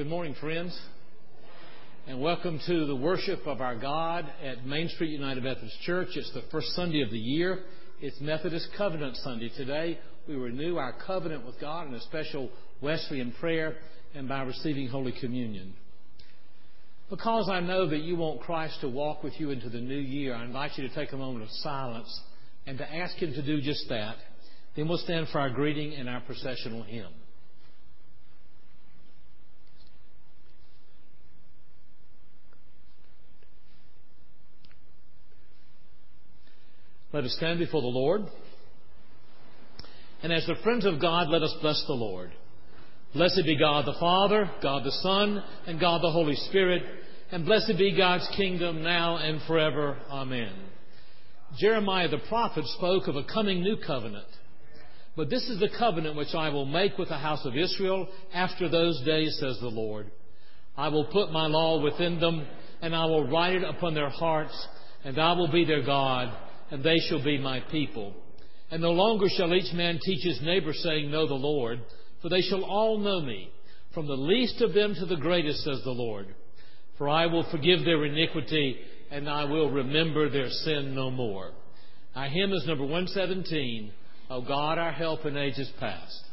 Good morning, friends, and welcome to the worship of our God at Main Street United Methodist Church. It's the first Sunday of the year. It's Methodist Covenant Sunday. Today, we renew our covenant with God in a special Wesleyan prayer and by receiving Holy Communion. Because I know that you want Christ to walk with you into the new year, I invite you to take a moment of silence and to ask Him to do just that. Then we'll stand for our greeting and our processional hymn. Let us stand before the Lord. And as the friends of God, let us bless the Lord. Blessed be God the Father, God the Son, and God the Holy Spirit. And blessed be God's kingdom now and forever. Amen. Jeremiah the prophet spoke of a coming new covenant. But this is the covenant which I will make with the house of Israel after those days, says the Lord. I will put my law within them, and I will write it upon their hearts, and I will be their God, and they shall be my people. And no longer shall each man teach his neighbor, saying, Know the Lord, for they shall all know me, from the least of them to the greatest, says the Lord. For I will forgive their iniquity, and I will remember their sin no more. Our hymn is number 117, O God, our help in ages past.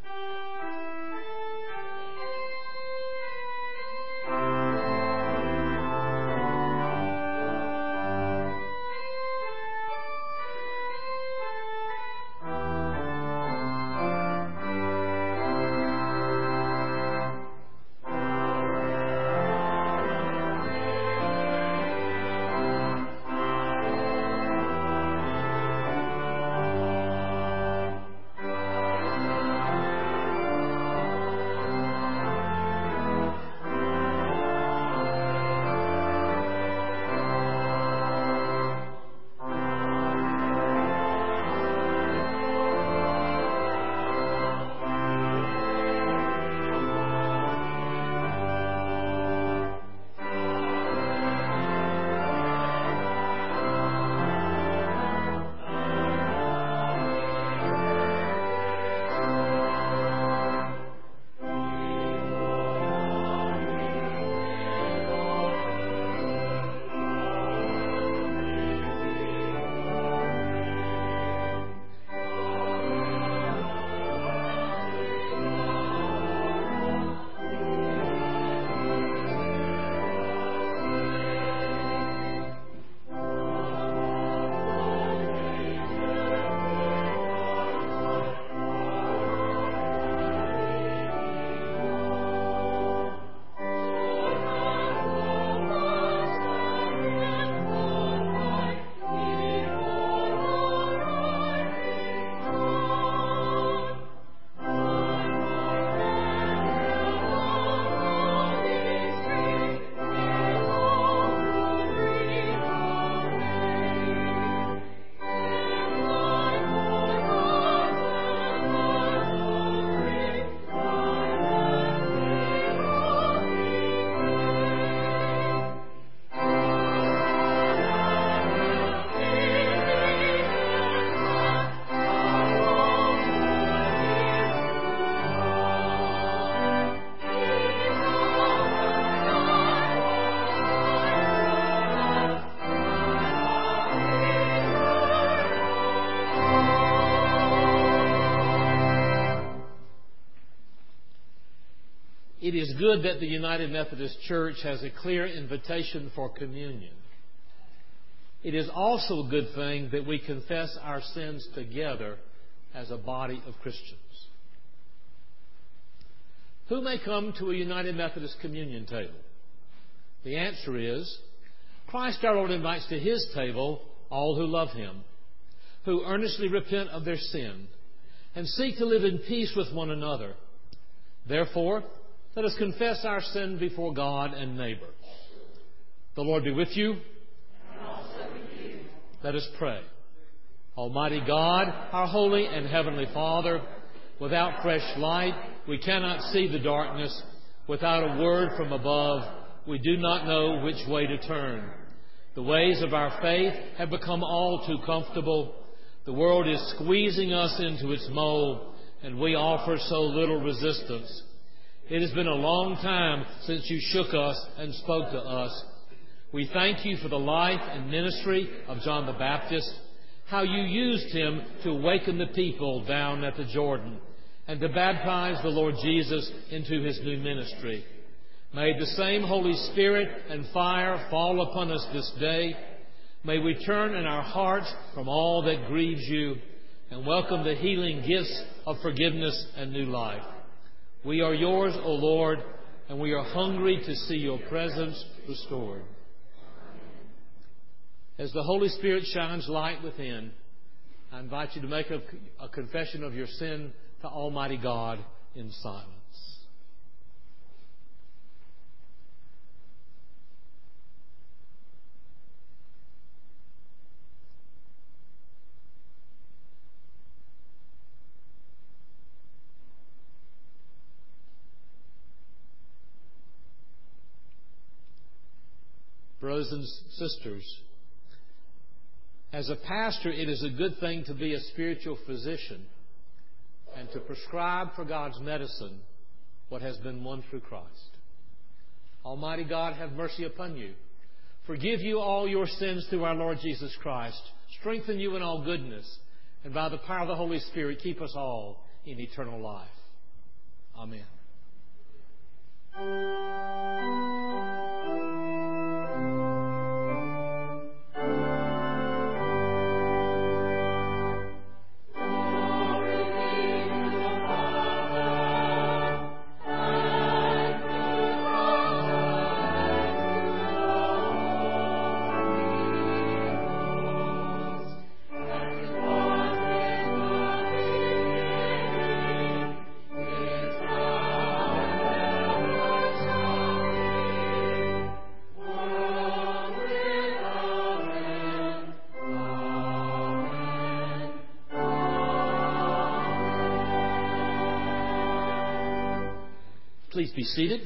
It is good that the United Methodist Church has a clear invitation for communion. It is also a good thing that we confess our sins together as a body of Christians. Who may come to a United Methodist communion table? The answer is, Christ our Lord invites to His table all who love Him, who earnestly repent of their sin, and seek to live in peace with one another. Therefore, let us confess our sin before God and neighbor. The Lord be with you. And also with you. Let us pray. Almighty God, our holy and heavenly Father, without fresh light, we cannot see the darkness. Without a word from above, we do not know which way to turn. The ways of our faith have become all too comfortable. The world is squeezing us into its mold, and we offer so little resistance. It has been a long time since you shook us and spoke to us. We thank you for the life and ministry of John the Baptist, how you used him to awaken the people down at the Jordan and to baptize the Lord Jesus into his new ministry. May the same Holy Spirit and fire fall upon us this day. May we turn in our hearts from all that grieves you and welcome the healing gifts of forgiveness and new life. We are yours, O Lord, and we are hungry to see your presence restored. As the Holy Spirit shines light within, I invite you to make a confession of your sin to Almighty God in silence. Brothers and sisters, as a pastor, it is a good thing to be a spiritual physician and to prescribe for God's medicine what has been won through Christ. Almighty God, have mercy upon you. Forgive you all your sins through our Lord Jesus Christ. Strengthen you in all goodness. And by the power of the Holy Spirit, keep us all in eternal life. Amen. Please be seated.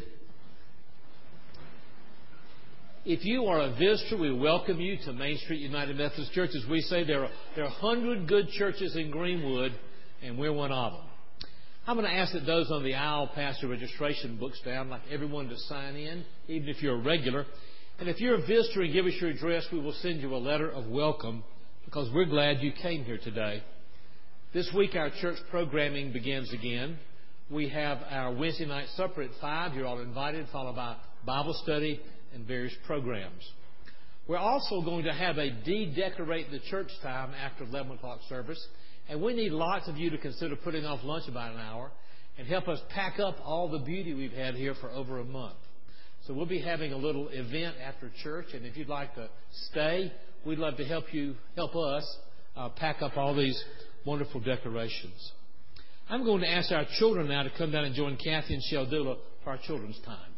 If you are a visitor, we welcome you to Main Street United Methodist Church. As we say, there are 100 good churches in Greenwood, and we're one of them. I'm going to ask that those on the aisle pass the registration books down. I'd like everyone to sign in, even if you're a regular. And if you're a visitor and give us your address, we will send you a letter of welcome because we're glad you came here today. This week, our church programming begins again. We have our Wednesday night supper at 5. You're all invited, followed by Bible study and various programs. We're also going to have a de-decorate the church time after 11 o'clock service. And we need lots of you to consider putting off lunch about an hour and help us pack up all the beauty we've had here for over a month. So we'll be having a little event after church. And if you'd like to stay, we'd love to help us pack up all these wonderful decorations. I'm going to ask our children now to come down and join Kathy and Sheldula for our children's time.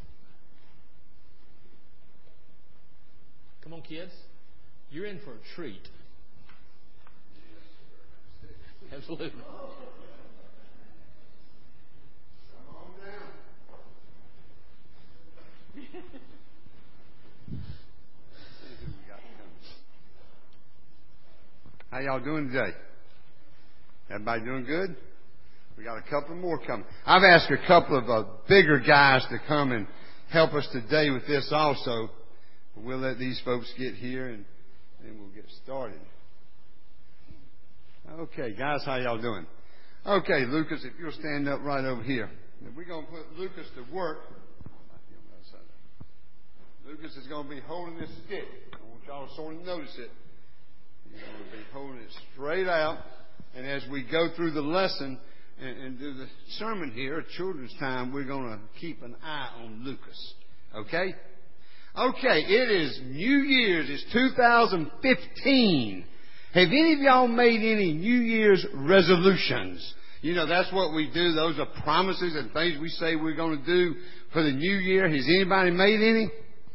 Come on, kids. You're in for a treat. Absolutely. Come on down. How y'all doing today? Everybody doing good? We got a couple more coming. I've asked a couple of bigger guys to come and help us today with this also. We'll let these folks get here and then we'll get started. Okay, guys, how y'all doing? Okay, Lucas, if you'll stand up right over here. We're going to put Lucas to work. Lucas is going to be holding this stick. I want y'all to sort of notice it. He's going to be holding it straight out. And as we go through the lesson and do the sermon here at children's time, we're going to keep an eye on Lucas. Okay? Okay, it is New Year's. It's 2015. Have any of y'all made any New Year's resolutions? You know, that's what we do. Those are promises and things we say we're going to do for the new year. Has anybody made any?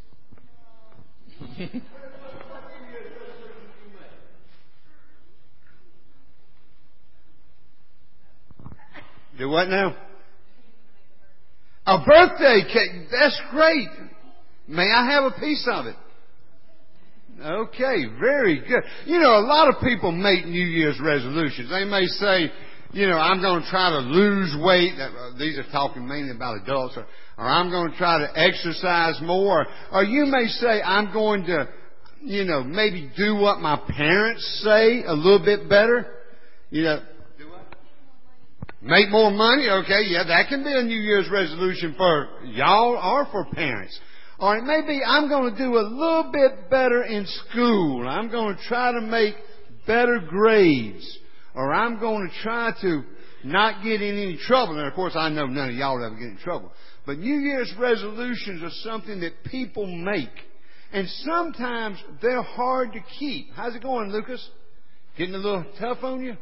Do what now? A birthday cake. That's great. May I have a piece of it? Okay, very good. You know, a lot of people make New Year's resolutions. They may say, I'm going to try to lose weight. These are talking mainly about adults. Or I'm going to try to exercise more. Or you may say, I'm going to, maybe do what my parents say a little bit better. Do what? Make more money. Okay, yeah, that can be a New Year's resolution for y'all or for parents. Or it may be, I'm going to do a little bit better in school. I'm going to try to make better grades. Or I'm going to try to not get in any trouble. And of course, I know none of y'all will ever get in trouble. But New Year's resolutions are something that people make. And sometimes they're hard to keep. How's it going, Lucas? Getting a little tough on you?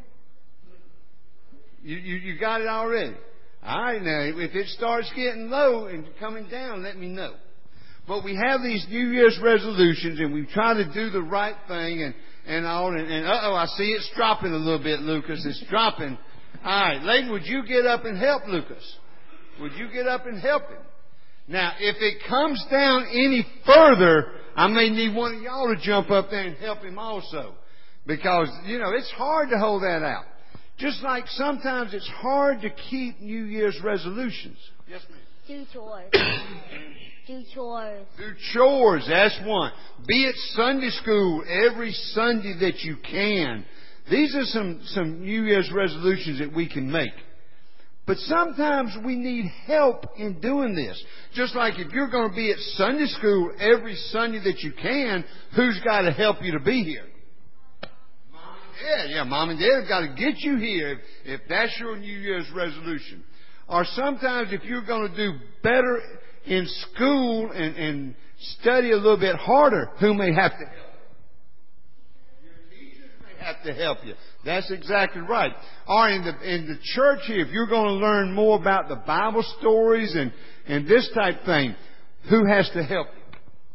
You got it already? All right, now, if it starts getting low and coming down, let me know. But we have these New Year's resolutions, and we try to do the right thing, and I see it's dropping a little bit, Lucas. It's dropping. All right, Layden, would you get up and help Lucas? Would you get up and help him? Now, if it comes down any further, I may need one of y'all to jump up there and help him also. Because, it's hard to hold that out. Just like sometimes it's hard to keep New Year's resolutions. Yes, ma'am. Do chores. Do chores. Do chores, that's one. Be at Sunday school every Sunday that you can. These are some New Year's resolutions that we can make. But sometimes we need help in doing this. Just like if you're going to be at Sunday school every Sunday that you can, who's got to help you to be here? Mom and Dad. Yeah, Mom and Dad have got to get you here if that's your New Year's resolution. Or sometimes if you're going to do better in school and study a little bit harder, who may have to help you? Your teachers may have to help you. That's exactly right. Or in the church here, if you're going to learn more about the Bible stories and this type thing, who has to help you?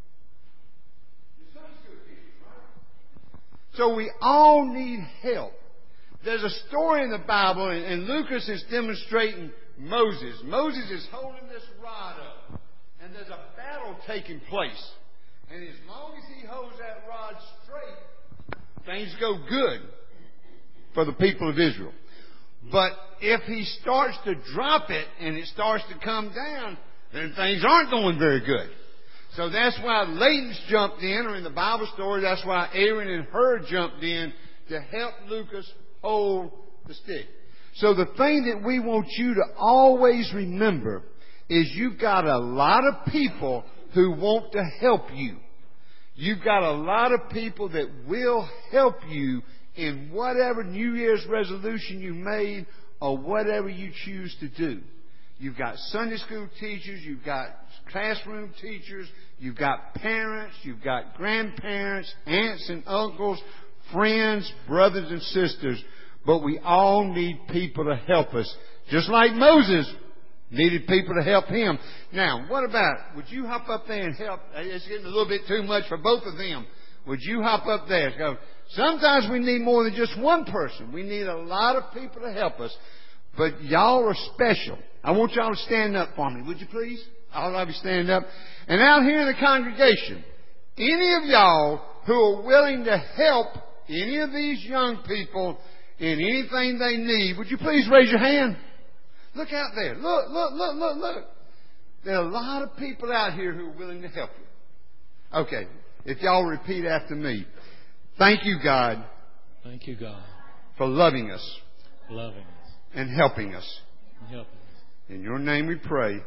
Your Sunday school teachers, right? So we all need help. There's a story in the Bible, and Lucas is demonstrating Moses. Moses is holding this rod up, and there's a battle taking place. And as long as he holds that rod straight, things go good for the people of Israel. But if he starts to drop it and it starts to come down, then things aren't going very good. So that's why Layden's jumped in, or in the Bible story, that's why Aaron and Hur jumped in to help Lucas hold the stick. So the thing that we want you to always remember is you've got a lot of people who want to help you. You've got a lot of people that will help you in whatever New Year's resolution you made or whatever you choose to do. You've got Sunday school teachers, you've got classroom teachers, you've got parents, you've got grandparents, aunts and uncles, friends, brothers and sisters. But we all need people to help us. Just like Moses needed people to help him. Now, what about, would you hop up there and help? It's getting a little bit too much for both of them. Would you hop up there? Go. Sometimes we need more than just one person. We need a lot of people to help us. But y'all are special. I want y'all to stand up for me. Would you please? All of you stand up. And out here in the congregation, any of y'all who are willing to help any of these young people in anything they need, would you please raise your hand? Look out there. Look. There are a lot of people out here who are willing to help you. Okay. If y'all repeat after me. Thank you, God. Thank you, God. For loving us. Loving us. And helping us. And helping us. In your name we pray.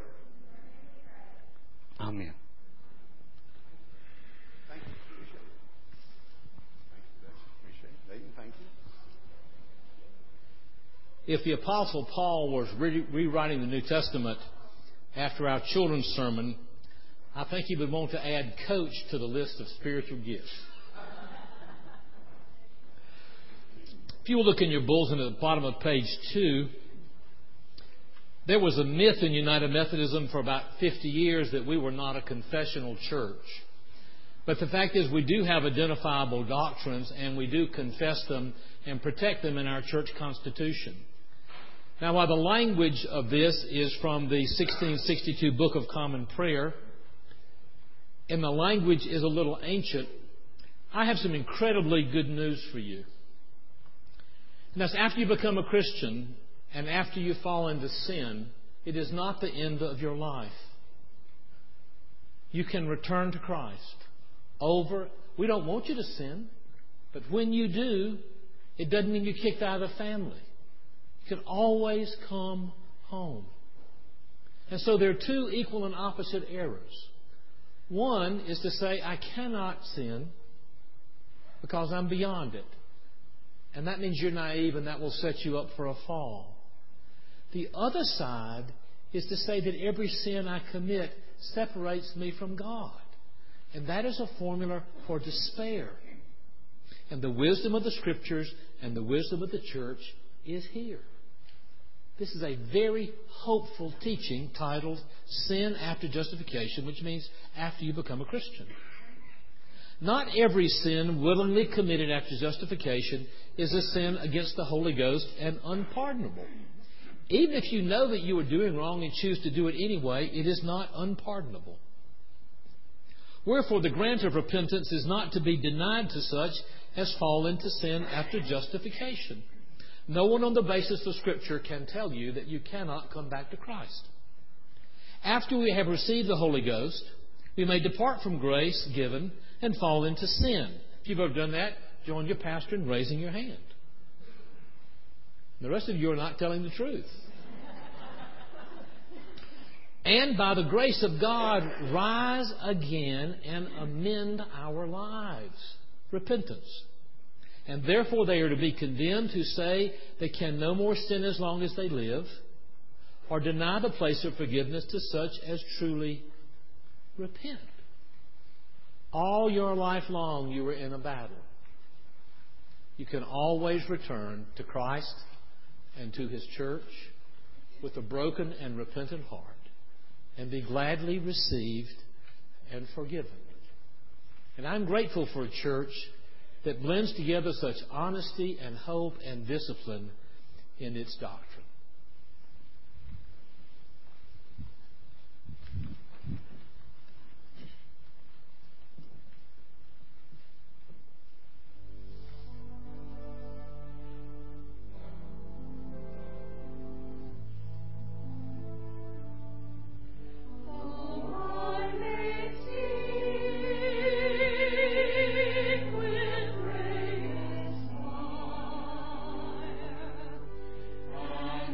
Amen. Thank you. Appreciate it. Appreciate it. Thank you. If the Apostle Paul was rewriting the New Testament after our children's sermon, I think he would want to add coach to the list of spiritual gifts. If you will look in your bulletin at the bottom of page 2, there was a myth in United Methodism for about 50 years that we were not a confessional church. But the fact is we do have identifiable doctrines and we do confess them and protect them in our church constitution. Now, while the language of this is from the 1662 Book of Common Prayer, and the language is a little ancient, I have some incredibly good news for you. And that's after you become a Christian and after you fall into sin, it is not the end of your life. You can return to Christ. We don't want you to sin, but when you do, it doesn't mean you're kicked out of the family. You can always come home. And so there are two equal and opposite errors. One is to say, I cannot sin because I'm beyond it. And that means you're naive and that will set you up for a fall. The other side is to say that every sin I commit separates me from God. And that is a formula for despair. And the wisdom of the Scriptures and the wisdom of the church is here. This is a very hopeful teaching titled Sin After Justification, which means after you become a Christian. Not every sin willingly committed after justification is a sin against the Holy Ghost and unpardonable. Even if you know that you are doing wrong and choose to do it anyway, it is not unpardonable. Wherefore, the grant of repentance is not to be denied to such as fall into sin after justification. No one on the basis of Scripture can tell you that you cannot come back to Christ. After we have received the Holy Ghost, we may depart from grace given and fall into sin. If you've ever done that, join your pastor in raising your hand. The rest of you are not telling the truth. And by the grace of God, rise again and amend our lives. Repentance. And therefore they are to be condemned who say they can no more sin as long as they live, or deny the place of forgiveness to such as truly repent. All your life long you were in a battle. You can always return to Christ and to His church with a broken and repentant heart and be gladly received and forgiven. And I'm grateful for a church that blends together such honesty and hope and discipline in its doctrine. And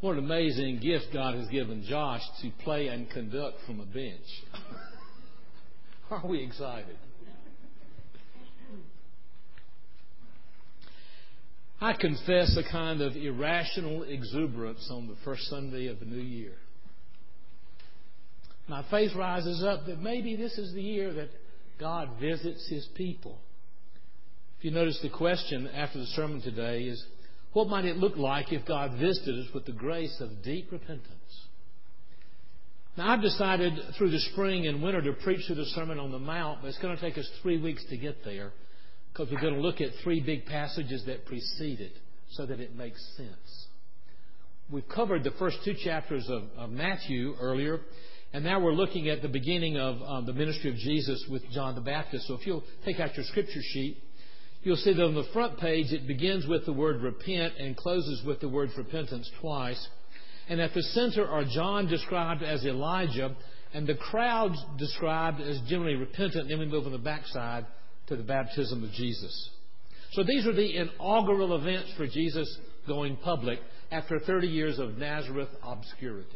What an amazing gift God has given Josh to play and conduct from a bench. Are we excited? I confess a kind of irrational exuberance on the first Sunday of the new year. My faith rises up that maybe this is the year that God visits His people. If you notice, the question after the sermon today is, what might it look like if God visited us with the grace of deep repentance? Now, I've decided through the spring and winter to preach through the Sermon on the Mount, but it's going to take us 3 weeks to get there because we're going to look at 3 big passages that precede it so that it makes sense. We've covered the first 2 chapters of Matthew earlier, and now we're looking at the beginning of the ministry of Jesus with John the Baptist. So if you'll take out your scripture sheet, you'll see that on the front page it begins with the word repent and closes with the word repentance twice. And at the center are John described as Elijah and the crowd described as generally repentant. Then we move on the backside to the baptism of Jesus. So these are the inaugural events for Jesus going public after 30 years of Nazareth obscurity.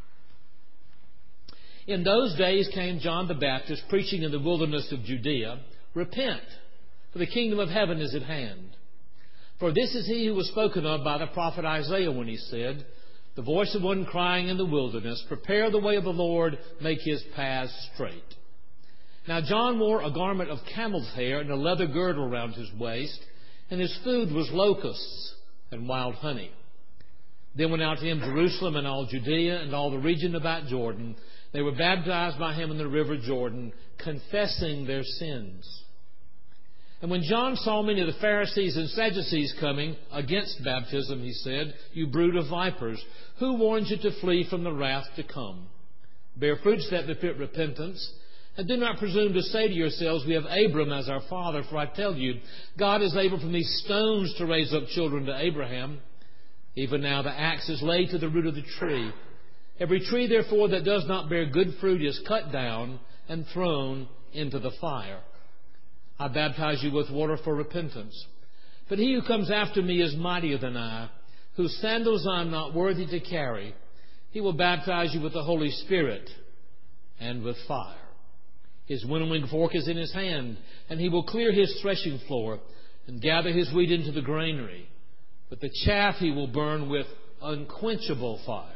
In those days came John the Baptist preaching in the wilderness of Judea, "Repent, for the kingdom of heaven is at hand. For this is he who was spoken of by the prophet Isaiah when he said, the voice of one crying in the wilderness, prepare the way of the Lord, make His paths straight. Now John wore a garment of camel's hair and a leather girdle around his waist, and his food was locusts and wild honey. Then went out to him Jerusalem and all Judea and all the region about Jordan. They were baptized by him in the river Jordan, confessing their sins. And when John saw many of the Pharisees and Sadducees coming against baptism, he said, you brood of vipers, who warns you to flee from the wrath to come? Bear fruits that befit repentance, and do not presume to say to yourselves, we have Abram as our father, for I tell you, God is able from these stones to raise up children to Abraham. Even now the axe is laid to the root of the tree. Every tree, therefore, that does not bear good fruit is cut down and thrown into the fire. I baptize you with water for repentance. But he who comes after me is mightier than I, whose sandals I am not worthy to carry. He will baptize you with the Holy Spirit and with fire. His winnowing fork is in his hand, and he will clear his threshing floor and gather his wheat into the granary. But the chaff he will burn with unquenchable fire.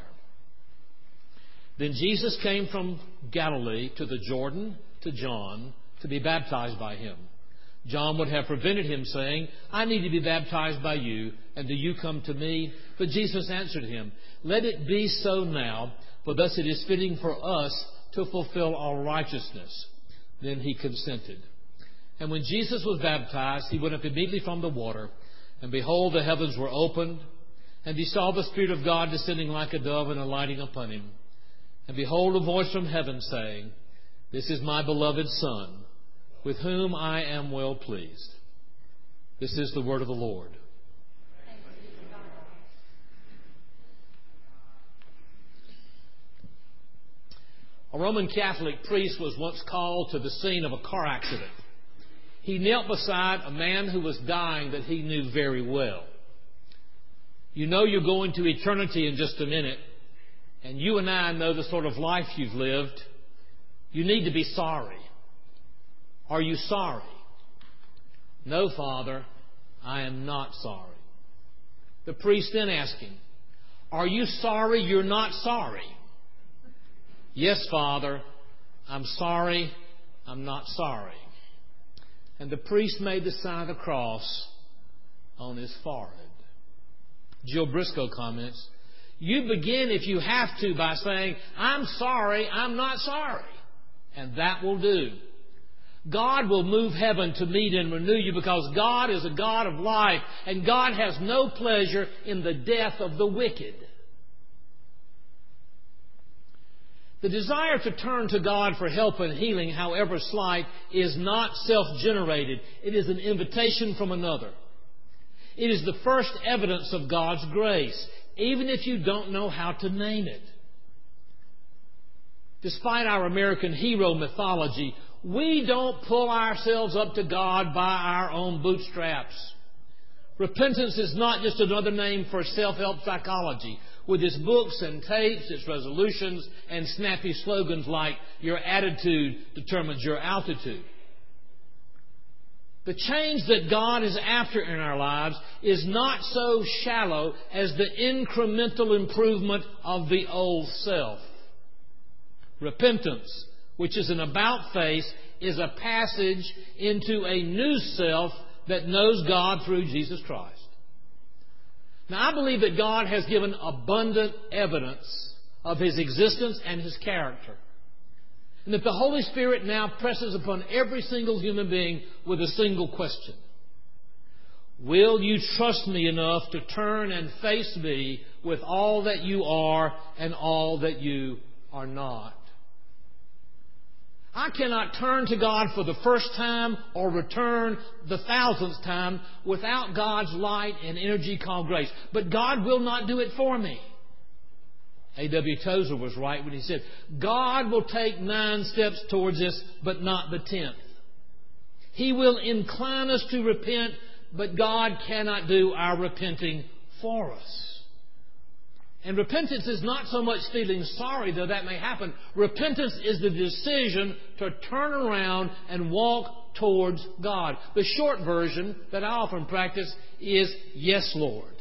Then Jesus came from Galilee to the Jordan to John to be baptized by him. John would have prevented him, saying, I need to be baptized by you, and do you come to me? But Jesus answered him, let it be so now, for thus it is fitting for us to fulfill all righteousness. Then he consented. And when Jesus was baptized, he went up immediately from the water, and behold, the heavens were opened, and he saw the Spirit of God descending like a dove and alighting upon him. And behold, a voice from heaven saying, this is my beloved Son, with whom I am well pleased. This is the word of the Lord. A Roman Catholic priest was once called to the scene of a car accident. He knelt beside a man who was dying that he knew very well. You know you're going to eternity in just a minute, and you and I know the sort of life you've lived. You need to be sorry. Are you sorry? No, Father, I am not sorry. The priest then asked him, are you sorry you're not sorry? Yes, Father, I'm sorry, I'm not sorry. And the priest made the sign of the cross on his forehead. Jill Briscoe comments, you begin, if you have to, by saying, I'm sorry, I'm not sorry. And that will do. God will move heaven to meet and renew you because God is a God of life and God has no pleasure in the death of the wicked. The desire to turn to God for help and healing, however slight, is not self-generated. It is an invitation from another. It is the first evidence of God's grace, even if you don't know how to name it. Despite our American hero mythology, we don't pull ourselves up to God by our own bootstraps. Repentance is not just another name for self-help psychology. with its books and tapes, its resolutions, and snappy slogans like, "Your attitude determines your altitude." The change that God is after in our lives is not so shallow as the incremental improvement of the old self. Repentance, which is an about-face, is a passage into a new self that knows God through Jesus Christ. Now, I believe that God has given abundant evidence of His existence and His character, and that the Holy Spirit now presses upon every single human being with a single question. Will you trust me enough to turn and face me with all that you are and all that you are not? I cannot turn to God for the first time or return the 1,000th time without God's light and energy called grace. But God will not do it for me. A.W. Tozer was right when he said, God will take 9 steps towards us, but not the 10th. He will incline us to repent, but God cannot do our repenting for us. And repentance is not so much feeling sorry, though that may happen. Repentance is the decision to turn around and walk towards God. The short version that I often practice is, yes, Lord.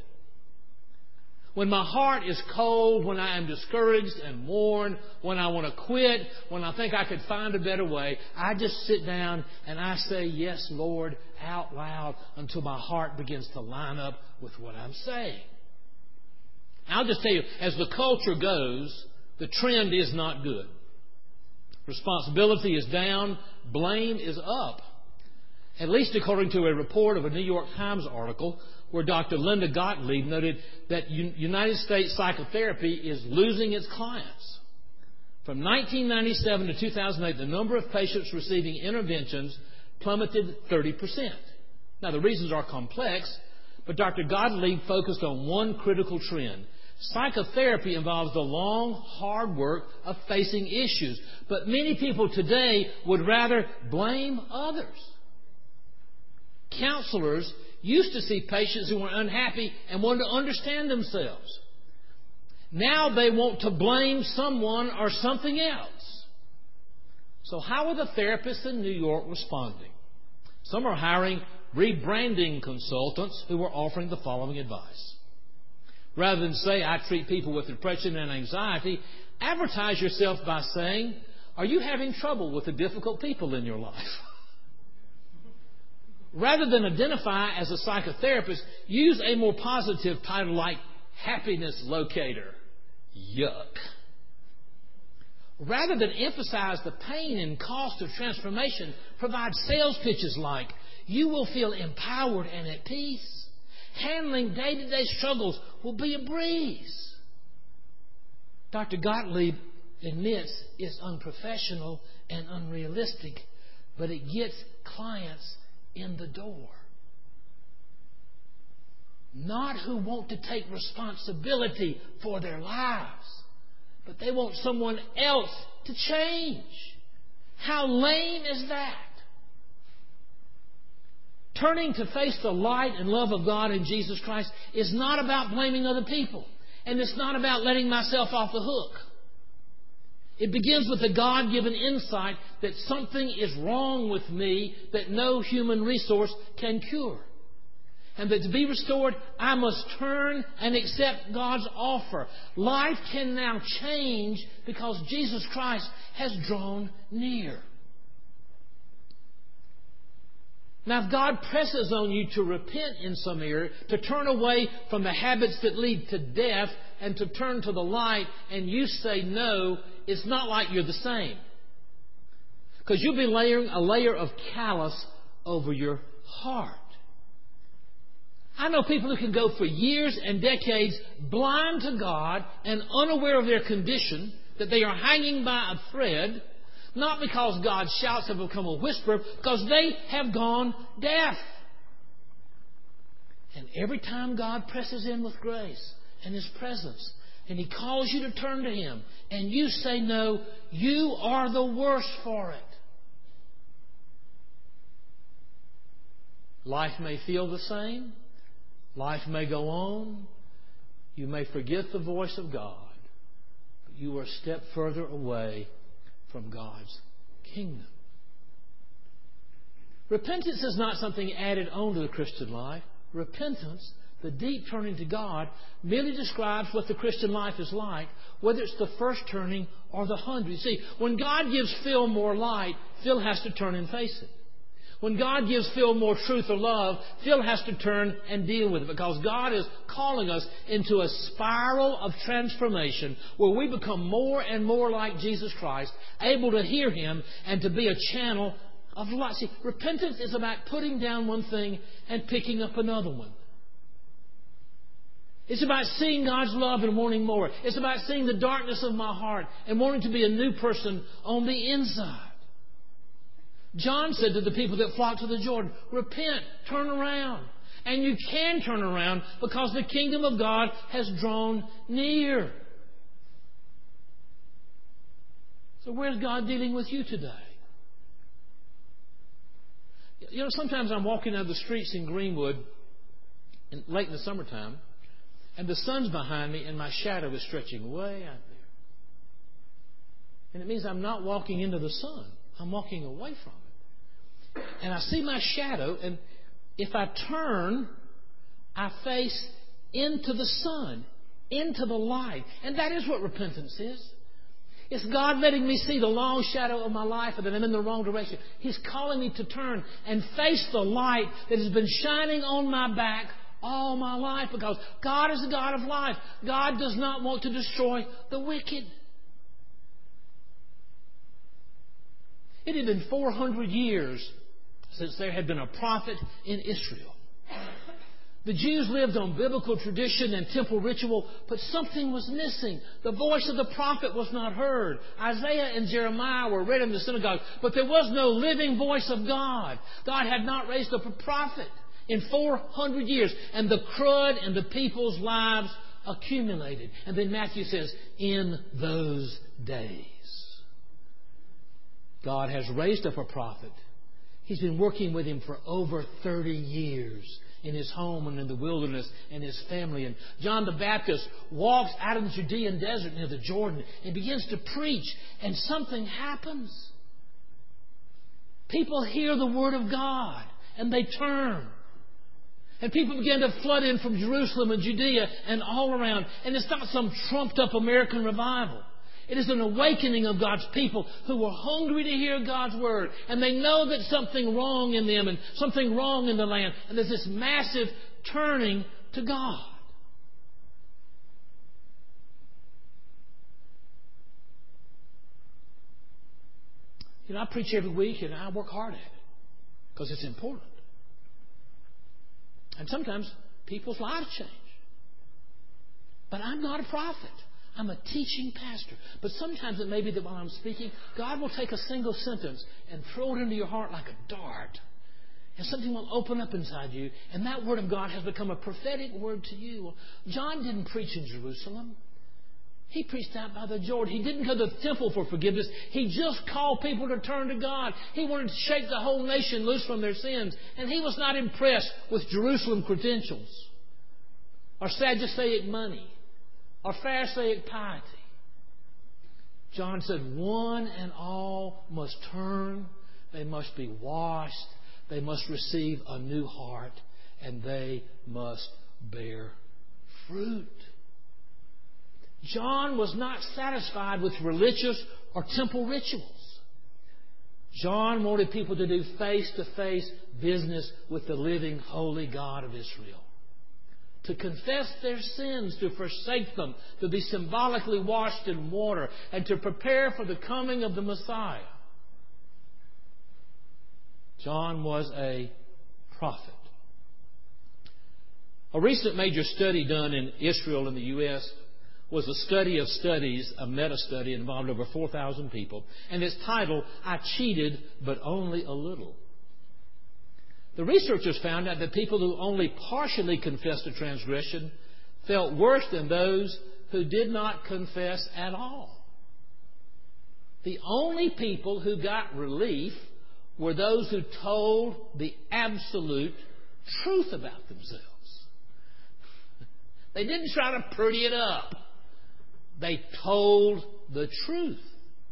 When my heart is cold, when I am discouraged and worn, when I want to quit, when I think I could find a better way, I just sit down and I say, yes, Lord, out loud until my heart begins to line up with what I'm saying. I'll just tell you, as the culture goes, the trend is not good. Responsibility is down, blame is up. At least according to a report of a New York Times article where Dr. Linda Gottlieb noted that United States psychotherapy is losing its clients. From 1997 to 2008, the number of patients receiving interventions plummeted 30%. Now, the reasons are complex, but Dr. Gottlieb focused on one critical trend. Psychotherapy involves the long, hard work of facing issues. But many people today would rather blame others. Counselors used to see patients who were unhappy and wanted to understand themselves. Now they want to blame someone or something else. So how are the therapists in New York responding? Some are hiring rebranding consultants who are offering the following advice. Rather than say, I treat people with depression and anxiety, advertise yourself by saying, are you having trouble with the difficult people in your life? Rather than identify as a psychotherapist, use a more positive title like happiness locator. Yuck. Rather than emphasize the pain and cost of transformation, provide sales pitches like, you will feel empowered and at peace. Handling day-to-day struggles will be a breeze. Dr. Gottlieb admits it's unprofessional and unrealistic, but it gets clients in the door. Not who want to take responsibility for their lives, but they want someone else to change. How lame is that? Turning to face the light and love of God in Jesus Christ is not about blaming other people. And it's not about letting myself off the hook. It begins with the God-given insight that something is wrong with me that no human resource can cure. And that to be restored, I must turn and accept God's offer. Life can now change because Jesus Christ has drawn near. Now, if God presses on you to repent in some area, to turn away from the habits that lead to death and to turn to the light, and you say no, it's not like you're the same. Because you'll be layering a layer of callous over your heart. I know people who can go for years and decades blind to God and unaware of their condition, that they are hanging by a thread, not because God's shouts have become a whisper, because they have gone deaf. And every time God presses in with grace and His presence, and He calls you to turn to Him, and you say no, you are the worse for it. Life may feel the same. Life may go on. You may forget the voice of God, but you are a step further away from God's kingdom. Repentance is not something added on to the Christian life. Repentance, the deep turning to God, merely describes what the Christian life is like, whether it's the first turning or the 100. You see, when God gives Phil more light, Phil has to turn and face it. When God gives Phil more truth or love, Phil has to turn and deal with it, because God is calling us into a spiral of transformation where we become more and more like Jesus Christ, able to hear Him and to be a channel of light. See, repentance is about putting down one thing and picking up another one. It's about seeing God's love and wanting more. It's about seeing the darkness of my heart and wanting to be a new person on the inside. John said to the people that flocked to the Jordan, repent, turn around. And you can turn around because the kingdom of God has drawn near. So where's God dealing with you today? You know, sometimes I'm walking down the streets in Greenwood late in the summertime, and the sun's behind me and my shadow is stretching way out there. And it means I'm not walking into the sun. I'm walking away from it. And I see my shadow, and if I turn, I face into the sun, into the light. And that is what repentance is. It's God letting me see the long shadow of my life and that I'm in the wrong direction. He's calling me to turn and face the light that has been shining on my back all my life, because God is a God of life. God does not want to destroy the wicked. It had been 400 years since there had been a prophet in Israel. The Jews lived on biblical tradition and temple ritual, but something was missing. The voice of the prophet was not heard. Isaiah and Jeremiah were read in the synagogue, but there was no living voice of God. God had not raised up a prophet in 400 years, and the crud in the people's lives accumulated. And then Matthew says, in those days, God has raised up a prophet. He's been working with him for over 30 years in his home and in the wilderness and his family. And John the Baptist walks out of the Judean desert near the Jordan and begins to preach, and something happens. People hear the Word of God and they turn. And people begin to flood in from Jerusalem and Judea and all around. And it's not some trumped up American revival. It is an awakening of God's people who are hungry to hear God's Word. And they know that something wrong in them and something wrong in the land. And there's this massive turning to God. You know, I preach every week and I work hard at it because it's important. And sometimes people's lives change. But I'm not a prophet. I'm a teaching pastor. But sometimes it may be that while I'm speaking, God will take a single sentence and throw it into your heart like a dart. And something will open up inside you. And that Word of God has become a prophetic word to you. John didn't preach in Jerusalem. He preached out by the Jordan. He didn't go to the temple for forgiveness. He just called people to turn to God. He wanted to shake the whole nation loose from their sins. And he was not impressed with Jerusalem credentials or Sadduceic money or Pharisaic piety. John said, one and all must turn. They must be washed. They must receive a new heart. And they must bear fruit. John was not satisfied with religious or temple rituals. John wanted people to do face-to-face business with the living, holy God of Israel. To confess their sins, to forsake them, to be symbolically washed in water, and to prepare for the coming of the Messiah. John was a prophet. A recent major study done in Israel and the U.S. was a study of studies, a meta-study involved over 4,000 people. And it's titled, I Cheated, But Only a Little. The researchers found out that people who only partially confessed a transgression felt worse than those who did not confess at all. The only people who got relief were those who told the absolute truth about themselves. They didn't try to pretty it up. They told the truth.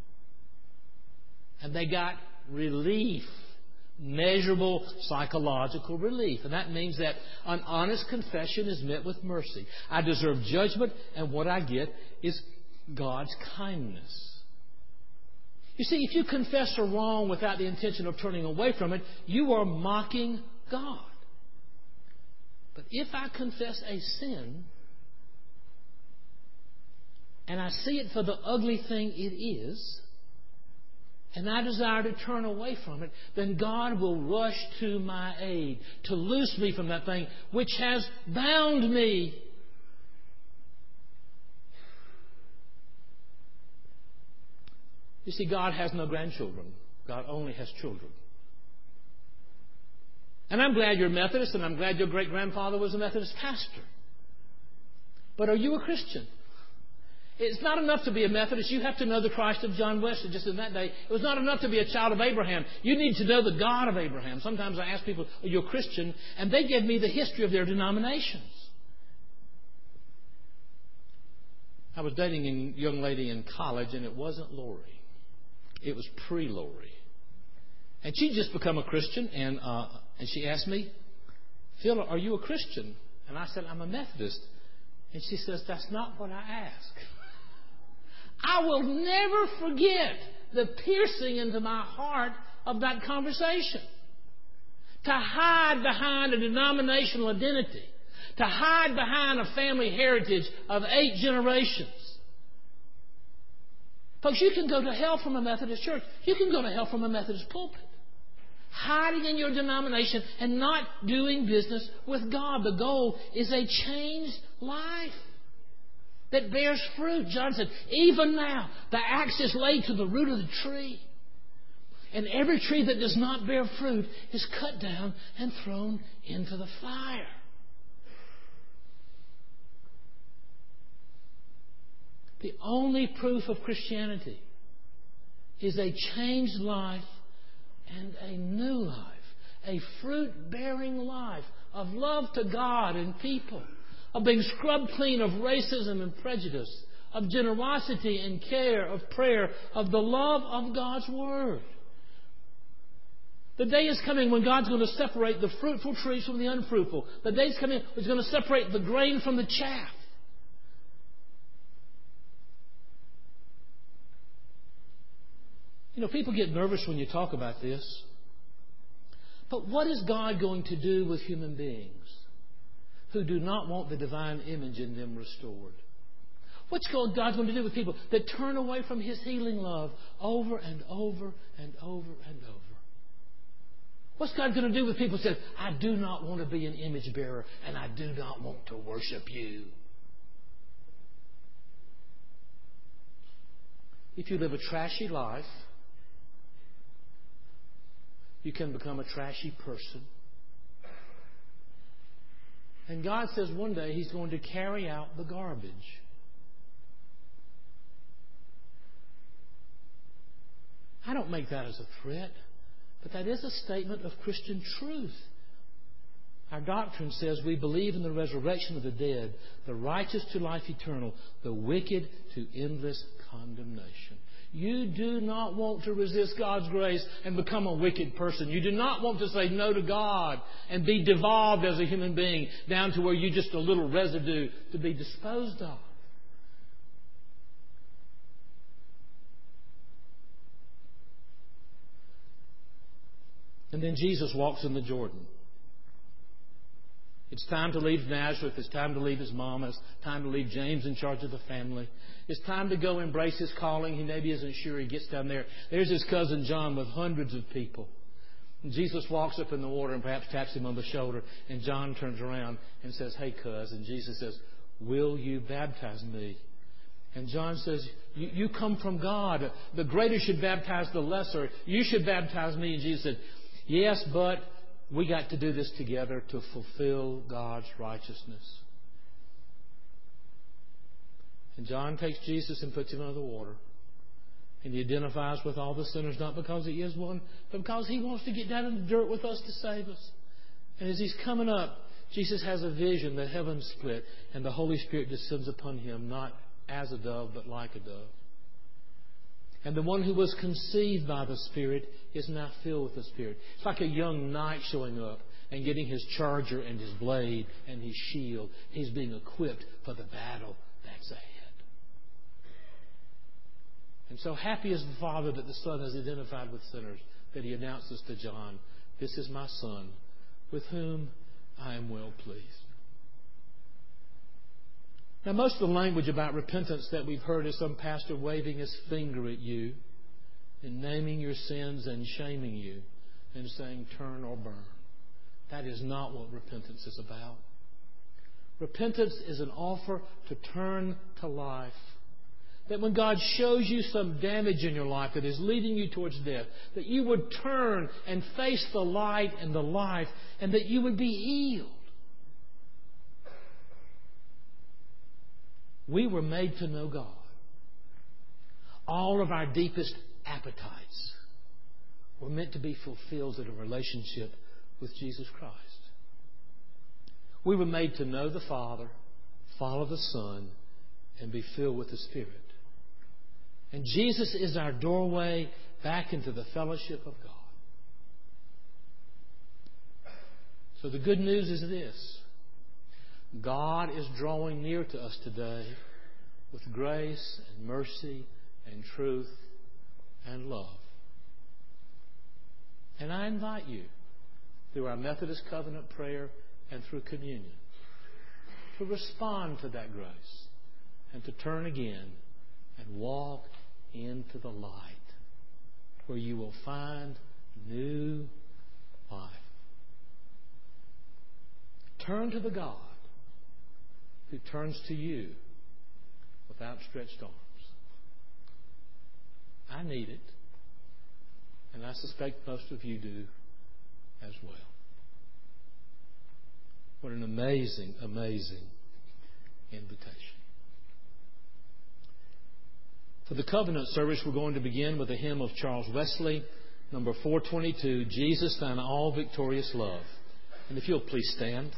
And they got relief. Measurable psychological relief. And that means that an honest confession is met with mercy. I deserve judgment, and what I get is God's kindness. You see, if you confess a wrong without the intention of turning away from it, you are mocking God. But if I confess a sin, and I see it for the ugly thing it is, and I desire to turn away from it, then God will rush to my aid to loose me from that thing which has bound me. You see, God has no grandchildren. God only has children. And I'm glad you're Methodist, and I'm glad your great-grandfather was a Methodist pastor. But are you a Christian? It's not enough to be a Methodist. You have to know the Christ of John Wesley. Just in that day, it was not enough to be a child of Abraham. You need to know the God of Abraham. Sometimes I ask people, are you a Christian? And they give me the history of their denominations. I was dating a young lady in college, and it wasn't Lori. It was pre-Lori. And she'd just become a Christian, and she asked me, Phil, are you a Christian? And I said, I'm a Methodist. And she says, that's not what I asked. I will never forget the piercing into my heart of that conversation. To hide behind a denominational identity, to hide behind a family heritage of 8 generations. Folks, you can go to hell from a Methodist church. You can go to hell from a Methodist pulpit. Hiding in your denomination and not doing business with God. The goal is a changed life that bears fruit. John said, even now, the axe is laid to the root of the tree. And every tree that does not bear fruit is cut down and thrown into the fire. The only proof of Christianity is a changed life and a new life. A fruit-bearing life of love to God and people. Of being scrubbed clean of racism and prejudice. Of generosity and care. Of prayer. Of the love of God's Word. The day is coming when God's going to separate the fruitful trees from the unfruitful. The day is coming when He's going to separate the grain from the chaff. You know, people get nervous when you talk about this. But what is God going to do with human beings who do not want the divine image in them restored? What's God going to do with people that turn away from His healing love over and over and over and over? What's God going to do with people who say, I do not want to be an image bearer and I do not want to worship you? If you live a trashy life, you can become a trashy person. And God says one day He's going to carry out the garbage. I don't make that as a threat, but that is a statement of Christian truth. Our doctrine says we believe in the resurrection of the dead, the righteous to life eternal, the wicked to endless condemnation. You do not want to resist God's grace and become a wicked person. You do not want to say no to God and be devolved as a human being down to where you're just a little residue to be disposed of. And then Jesus walks in the Jordan. It's time to leave Nazareth. It's time to leave his mom. It's time to leave James in charge of the family. It's time to go embrace his calling. He maybe isn't sure. He gets down there. There's his cousin John with hundreds of people. And Jesus walks up in the water and perhaps taps him on the shoulder. And John turns around and says, hey, cuz. And Jesus says, will you baptize me? And John says, you come from God. The greater should baptize the lesser. You should baptize me. And Jesus said, yes, but we got to do this together to fulfill God's righteousness. And John takes Jesus and puts him under the water. And he identifies with all the sinners, not because he is one, but because he wants to get down in the dirt with us to save us. And as he's coming up, Jesus has a vision, the heavens split, and the Holy Spirit descends upon him, not as a dove, but like a dove. And the one who was conceived by the Spirit is now filled with the Spirit. It's like a young knight showing up and getting his charger and his blade and his shield. He's being equipped for the battle that's ahead. And so happy is the Father that the Son has identified with sinners, that He announces to John, "This is my Son, with whom I am well pleased." Now, most of the language about repentance that we've heard is some pastor waving his finger at you and naming your sins and shaming you and saying, "Turn or burn." That is not what repentance is about. Repentance is an offer to turn to life. That when God shows you some damage in your life that is leading you towards death, that you would turn and face the light and the life, and that you would be healed. We were made to know God. All of our deepest appetites were meant to be fulfilled in a relationship with Jesus Christ. We were made to know the Father, follow the Son, and be filled with the Spirit. And Jesus is our doorway back into the fellowship of God. So the good news is this: God is drawing near to us today with grace and mercy and truth and love. And I invite you, through our Methodist Covenant prayer and through communion, to respond to that grace and to turn again and walk into the light, where you will find new life. Turn to the God who turns to you with outstretched arms. I need it, and I suspect most of you do as well. What an amazing, amazing invitation. For the covenant service, we're going to begin with a hymn of Charles Wesley, number 422, "Jesus, Thine All-Victorious Love." And if you'll please stand.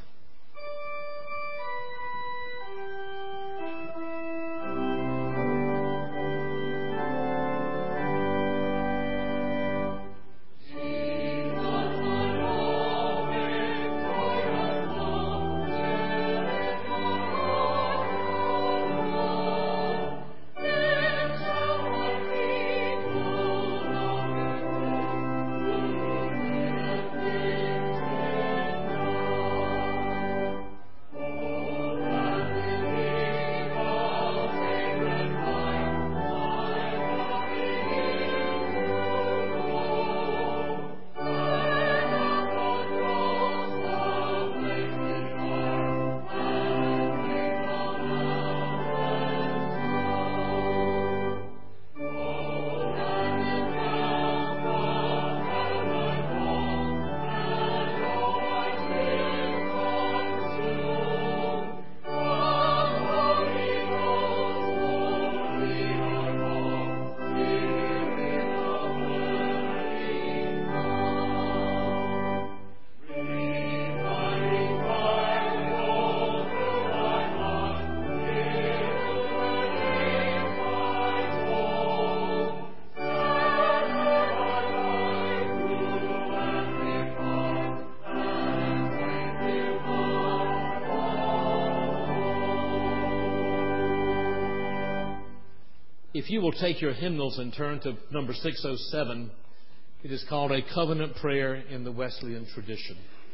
If you will take your hymnals and turn to number 607, it is called A Covenant Prayer in the Wesleyan Tradition.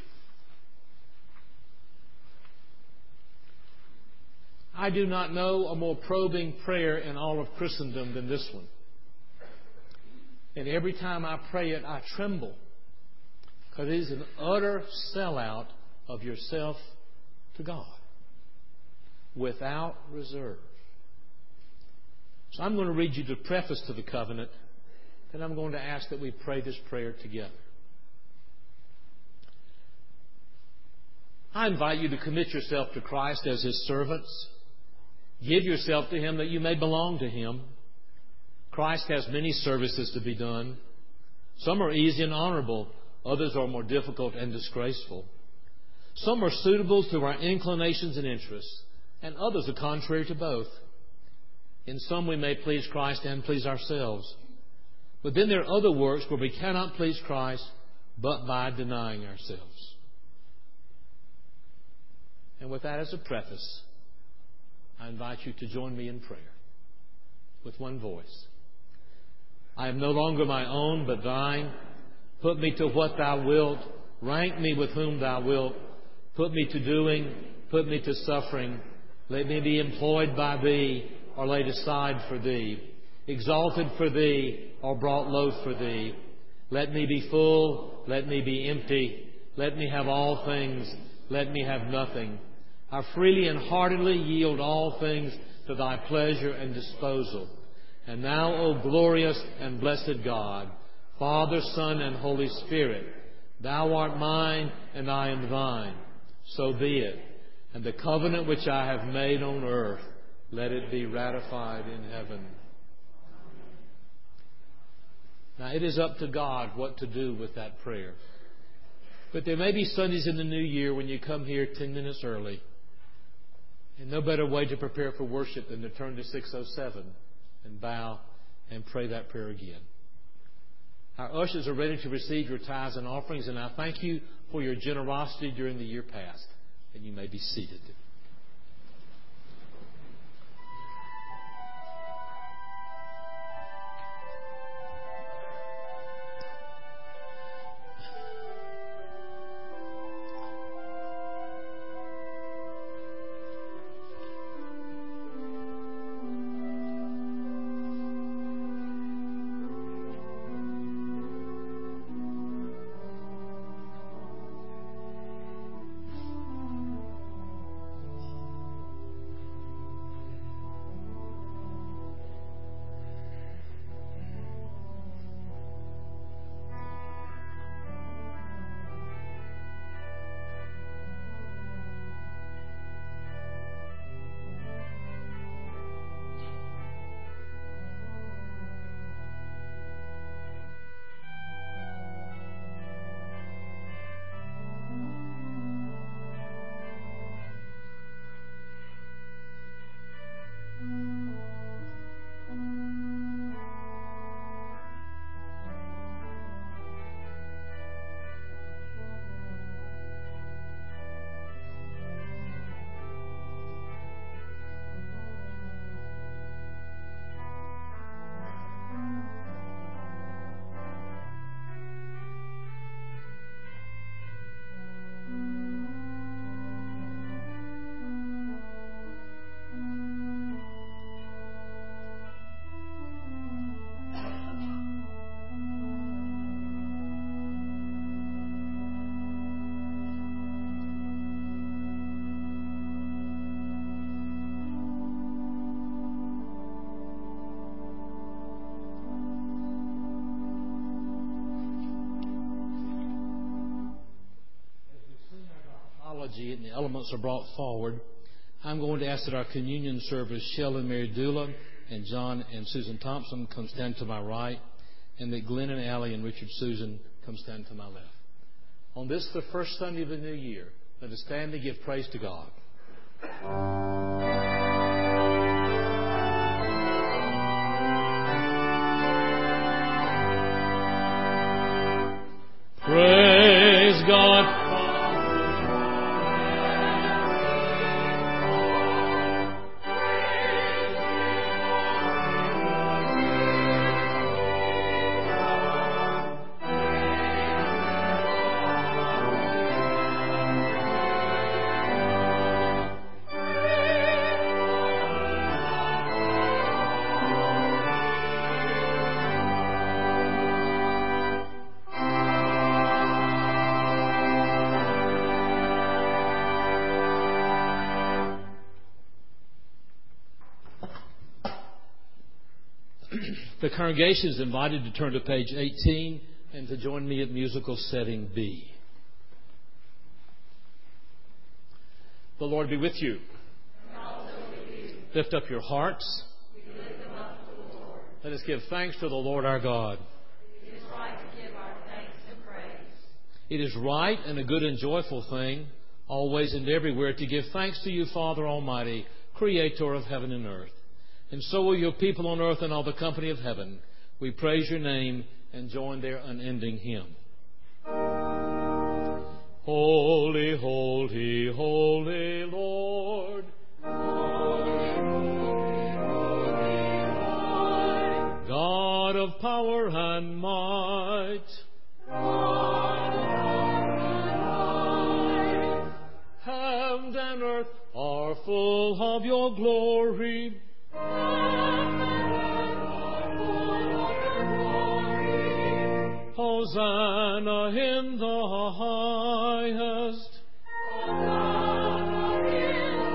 I do not know a more probing prayer in all of Christendom than this one. And every time I pray it, I tremble, because it is an utter sellout of yourself to God, without reserve. So I'm going to read you the preface to the covenant, then I'm going to ask that we pray this prayer together. I invite you to commit yourself to Christ as His servants. Give yourself to Him that you may belong to Him. Christ has many services to be done. Some are easy and honorable. Others are more difficult and disgraceful. Some are suitable to our inclinations and interests, and others are contrary to both. In some we may please Christ and please ourselves. But then there are other works where we cannot please Christ but by denying ourselves. And with that as a preface, I invite you to join me in prayer with one voice. I am no longer my own, but thine. Put me to what thou wilt. Rank me with whom thou wilt. Put me to doing. Put me to suffering. Let me be employed by thee or laid aside for thee. Exalted for thee or brought low for thee. Let me be full. Let me be empty. Let me have all things. Let me have nothing. I freely and heartily yield all things to thy pleasure and disposal. And now, O glorious and blessed God, Father, Son, and Holy Spirit, thou art mine and I am thine. So be it. And the covenant which I have made on earth, let it be ratified in heaven. Now, it is up to God what to do with that prayer. But there may be Sundays in the new year when you come here 10 minutes early. And no better way to prepare for worship than to turn to 607 and bow and pray that prayer again. Our ushers are ready to receive your tithes and offerings, and I thank you for your generosity during the year past. And you may be seated. And the elements are brought forward, I'm going to ask that our communion servers, Shell and Mary Dula, and John and Susan Thompson, come stand to my right, and that Glenn and Allie and Richard Susan come stand to my left. On this, the first Sunday of the new year, let us stand and give praise to God. Praise God. The congregation is invited to turn to page 18 and to join me at musical setting B. The Lord be with you. And also with you. Lift up your hearts. We lift them up to the Lord. Let us give thanks to the Lord our God. It is right to give our thanks and praise. It is right and a good and joyful thing always and everywhere to give thanks to you, Father Almighty, Creator of heaven and earth. And so will your people on earth and all the company of heaven. We praise your name and join their unending hymn. Holy, holy, holy Lord. Holy, holy, holy Lord. God of power and might. God of power and might. Heaven and earth are full of your glory. Hosanna in the highest. Hosanna in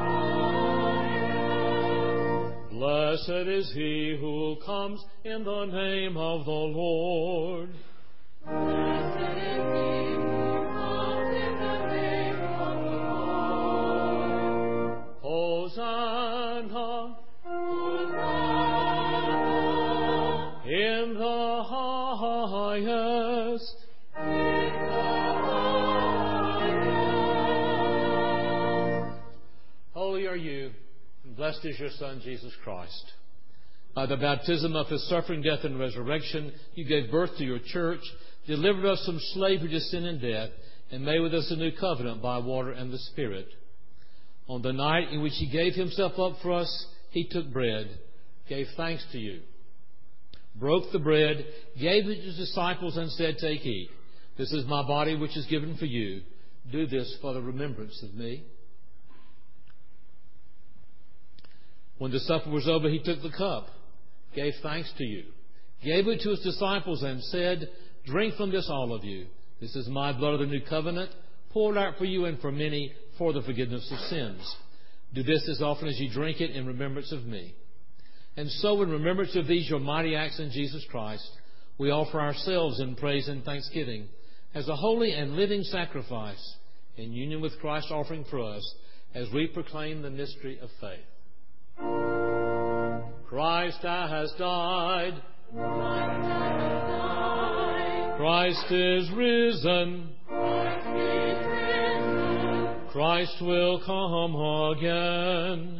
the highest. Blessed is he who comes in the name of the Lord. Blessed is he who comes in the name of the Lord. Hosanna. Hosanna in the highest. Holy are you, and blessed is your Son, Jesus Christ. By the baptism of his suffering, death, and resurrection, you gave birth to your church, delivered us from slavery to sin and death, and made with us a new covenant by water and the Spirit. On the night in which he gave himself up for us, he took bread, gave thanks to you, broke the bread, gave it to his disciples, and said, "Take, eat. This is my body which is given for you. Do this for the remembrance of me." When the supper was over, he took the cup, gave thanks to you, gave it to his disciples, and said, "Drink from this, all of you. This is my blood of the new covenant, poured out for you and for many for the forgiveness of sins. Do this as often as you drink it in remembrance of me." And so, in remembrance of these your mighty acts in Jesus Christ, we offer ourselves in praise and thanksgiving as a holy and living sacrifice in union with Christ's offering for us as we proclaim the mystery of faith. Christ has died. Christ is risen. Christ will come again.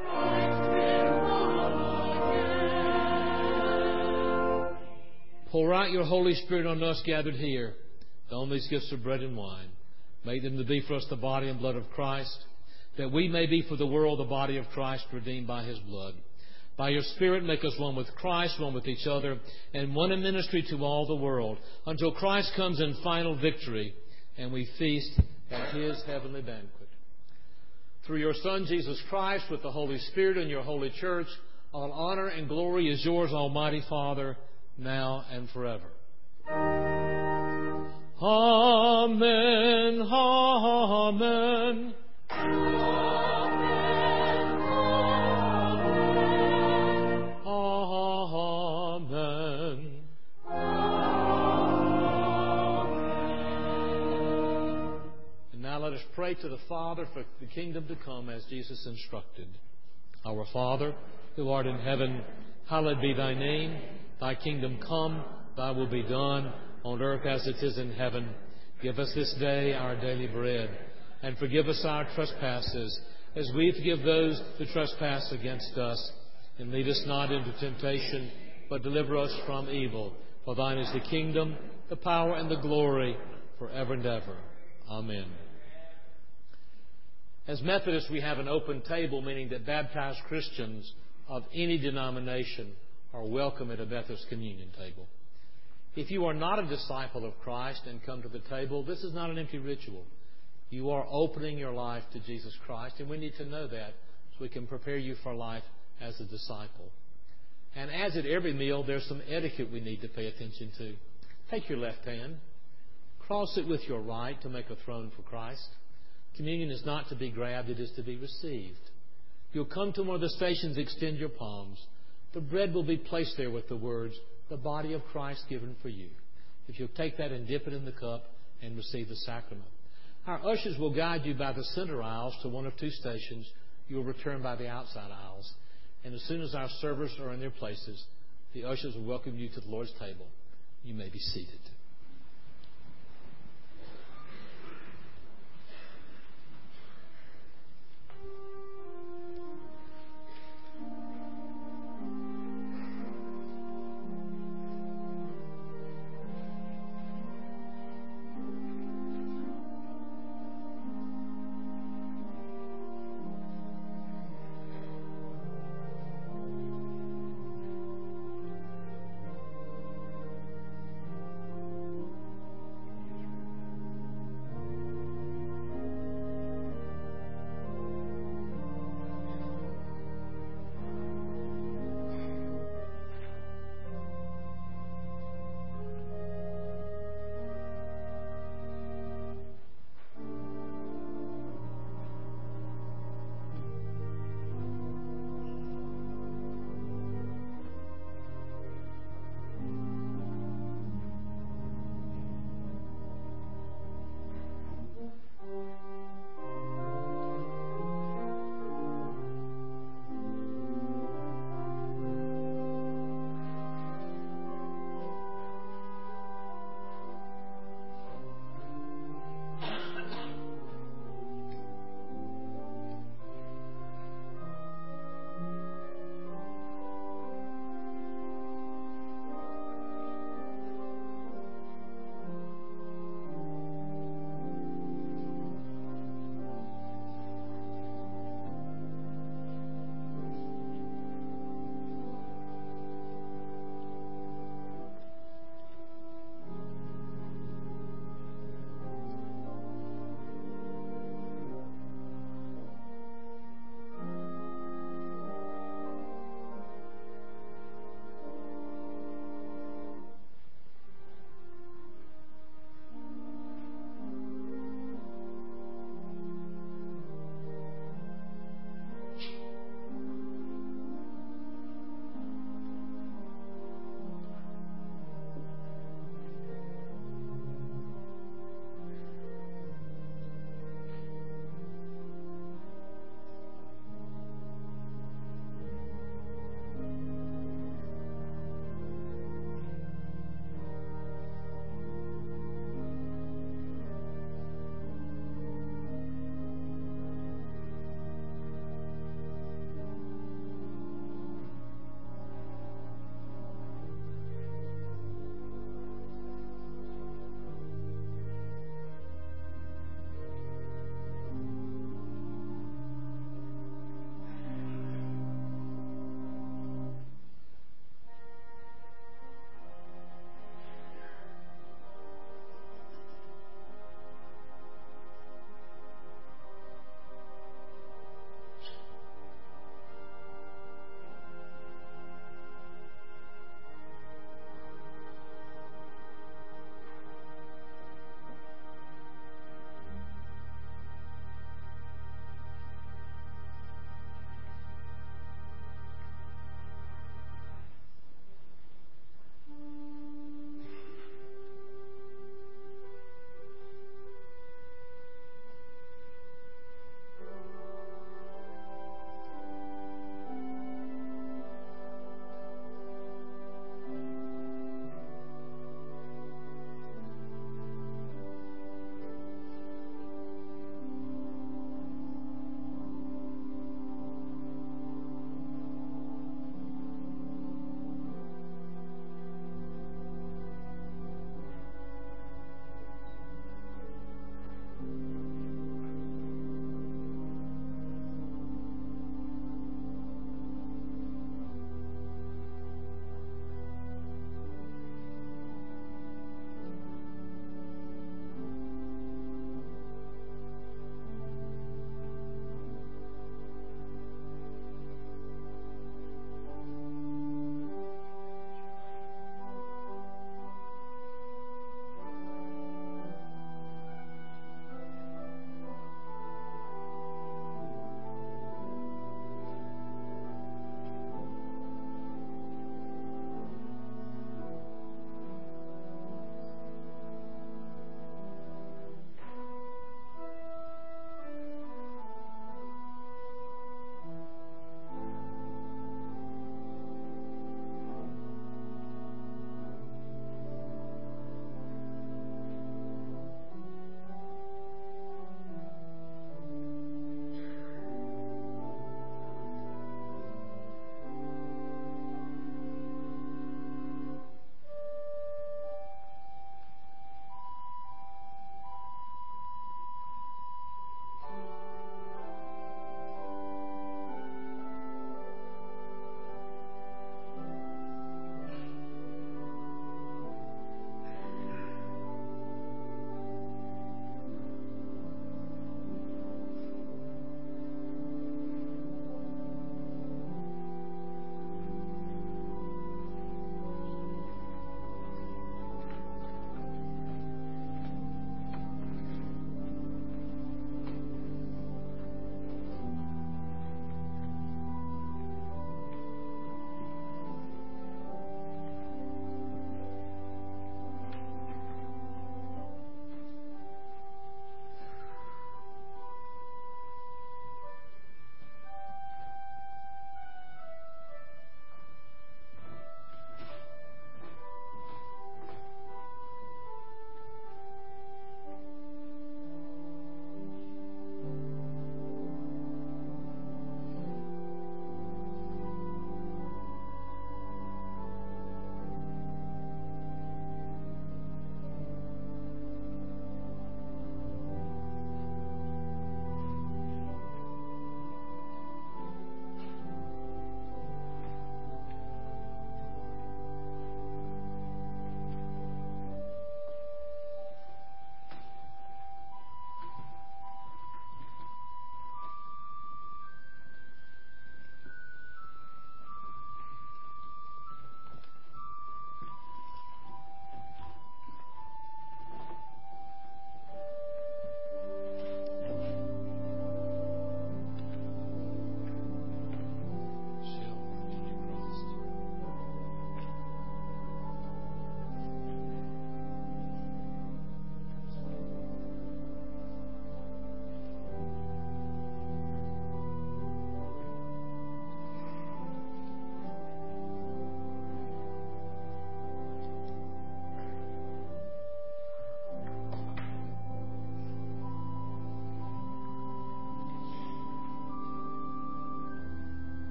Pour out your Holy Spirit on us gathered here, on these gifts of bread and wine. Make them to be for us the body and blood of Christ, that we may be for the world the body of Christ, redeemed by his blood. By your Spirit, make us one with Christ, one with each other, and one in ministry to all the world, until Christ comes in final victory, and we feast at his heavenly banquet. Through your Son, Jesus Christ, with the Holy Spirit and your holy church, all honor and glory is yours, Almighty Father, now and forever. Amen. Amen. Amen. And now let us pray to the Father for the kingdom to come as Jesus instructed. Our Father, who art in heaven, hallowed be thy name. Thy kingdom come, thy will be done, on earth as it is in heaven. Give us this day our daily bread, and forgive us our trespasses, as we forgive those who trespass against us. And lead us not into temptation, but deliver us from evil. For thine is the kingdom, the power, and the glory, forever and ever. Amen. As Methodists, we have an open table, meaning that baptized Christians of any denomination are welcome at a Methodist communion table. If you are not a disciple of Christ and come to the table, this is not an empty ritual. You are opening your life to Jesus Christ, and we need to know that so we can prepare you for life as a disciple. And as at every meal, there's some etiquette we need to pay attention to. Take your left hand, cross it with your right to make a throne for Christ. Communion is not to be grabbed, it is to be received. You'll come to one of the stations, extend your palms. The bread will be placed there with the words, "The body of Christ given for you." If you'll take that and dip it in the cup and receive the sacrament. Our ushers will guide you by the center aisles to one of two stations. You'll return by the outside aisles. And as soon as our servers are in their places, the ushers will welcome you to the Lord's table. You may be seated.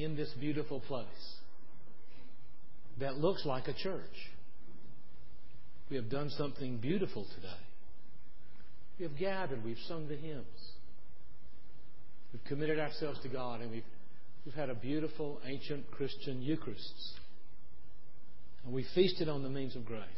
in this beautiful place that looks like a church. We have done something beautiful today. We have gathered. We've sung the hymns. We've committed ourselves to God, and we've had a beautiful ancient Christian Eucharist. And we feasted on the means of grace.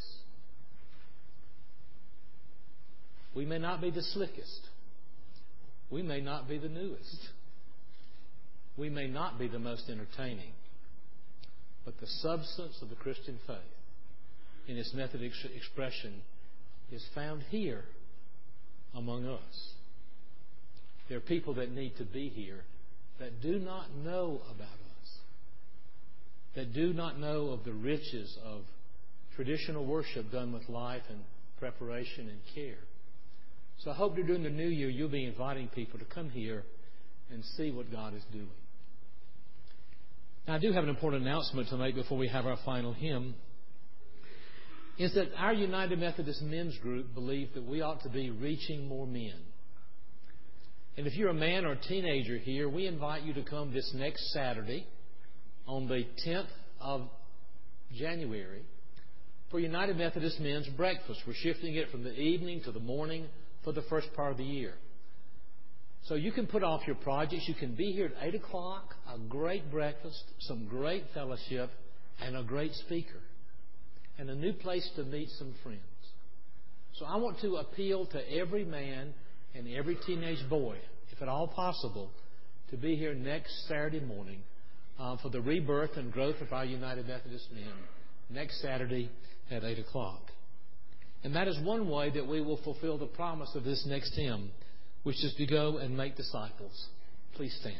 We may not be the slickest. We may not be the newest. We may not be the most entertaining. But the substance of the Christian faith in its method of expression is found here among us. There are people that need to be here that do not know about us, that do not know of the riches of traditional worship done with life and preparation and care. So I hope that during the new year you'll be inviting people to come here and see what God is doing. Now, I do have an important announcement to make before we have our final hymn. Is that our United Methodist Men's Group believe that we ought to be reaching more men. And if you're a man or a teenager here, we invite you to come this next Saturday on the 10th of January for United Methodist Men's Breakfast. We're shifting it from the evening to the morning for the first part of the year. So you can put off your projects. You can be here at 8 o'clock, a great breakfast, some great fellowship, and a great speaker. And a new place to meet some friends. So I want to appeal to every man and every teenage boy, if at all possible, to be here next Saturday morning for the rebirth and growth of our United Methodist men next Saturday at 8 o'clock. And that is one way that we will fulfill the promise of this next hymn, which is to go and make disciples. Please stand.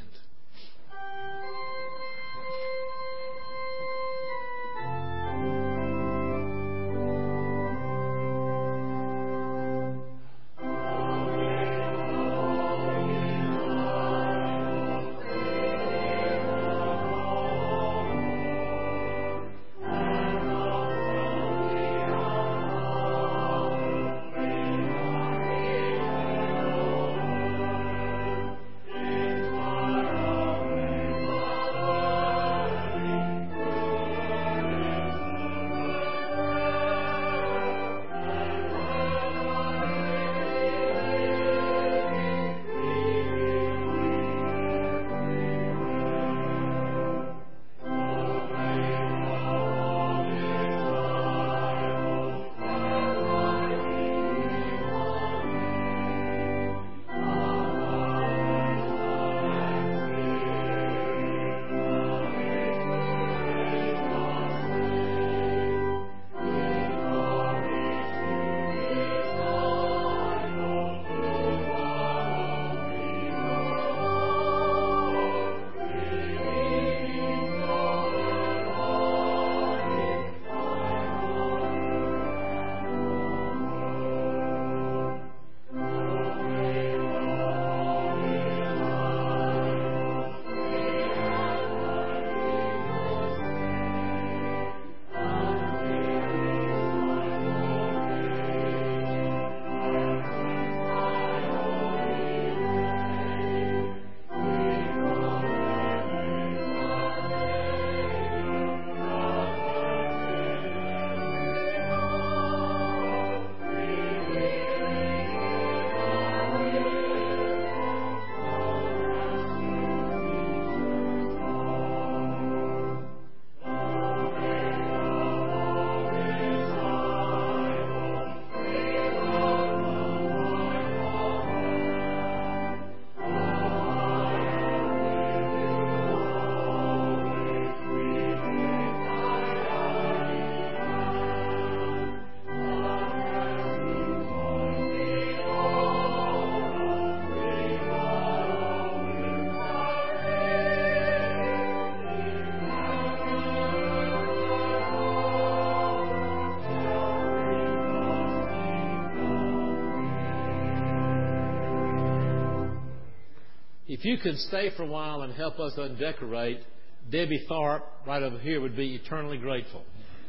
If you could stay for a while and help us undecorate, Debbie Tharp right over here would be eternally grateful.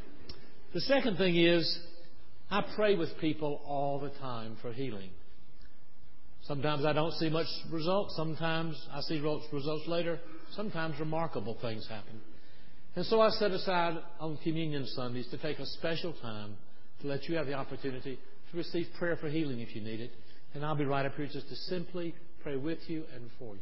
The second thing is, I pray with people all the time for healing. Sometimes I don't see much results. Sometimes I see results later. sometimes remarkable things happen. And so I set aside on Communion Sundays to take a special time to let you have the opportunity to receive prayer for healing if you need it. And I'll be right up here just to simply pray with you and for you.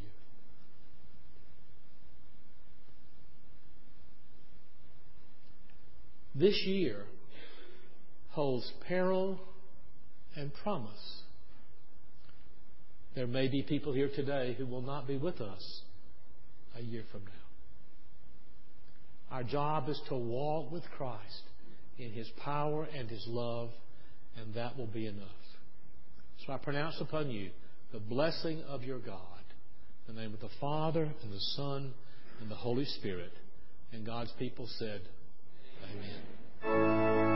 This year holds peril and promise. There may be people here today who will not be with us a year from now. Our job is to walk with Christ in His power and His love, and that will be enough. So I pronounce upon you the blessing of your God, in the name of the Father and the Son and the Holy Spirit. And God's people said, Amen.